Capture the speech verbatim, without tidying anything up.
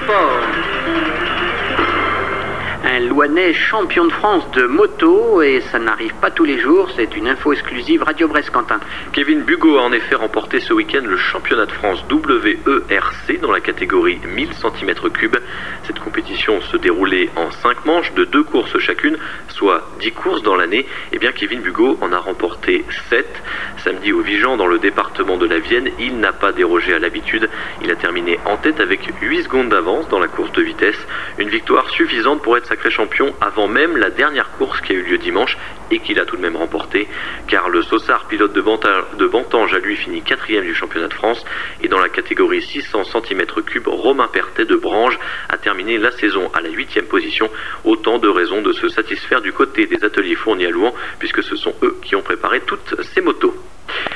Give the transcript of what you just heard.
sport. Un Louhanais champion de France de moto, et ça n'arrive pas tous les jours, c'est une info exclusive Radio Brest, Quentin. Kevin Bugot a en effet remporté ce week-end le championnat de France W E R C dans la catégorie mille centimètres cubes. Cette compétition se déroulait en cinq manches de deux courses chacune, soit dix courses dans l'année. Et bien Kevin Bugot en a remporté sept. Samedi au Vigan, dans le département de la Vienne, il n'a pas dérogé à l'habitude. Il a terminé en tête avec huit secondes d'avance dans la course de vitesse. Une victoire suffisante pour être sacré champion avant même la dernière course qui a eu lieu dimanche et qu'il a tout de même remporté, car le Saussard, pilote de Bantange, a lui fini quatrième du championnat de France. Et dans la catégorie six cents centimètres cubes, Romain Pertet de Brange a terminé la saison à la huitième position. Autant de raisons de se satisfaire du côté des ateliers fournis à Louhans, puisque ce sont eux qui ont préparé toutes ces motos.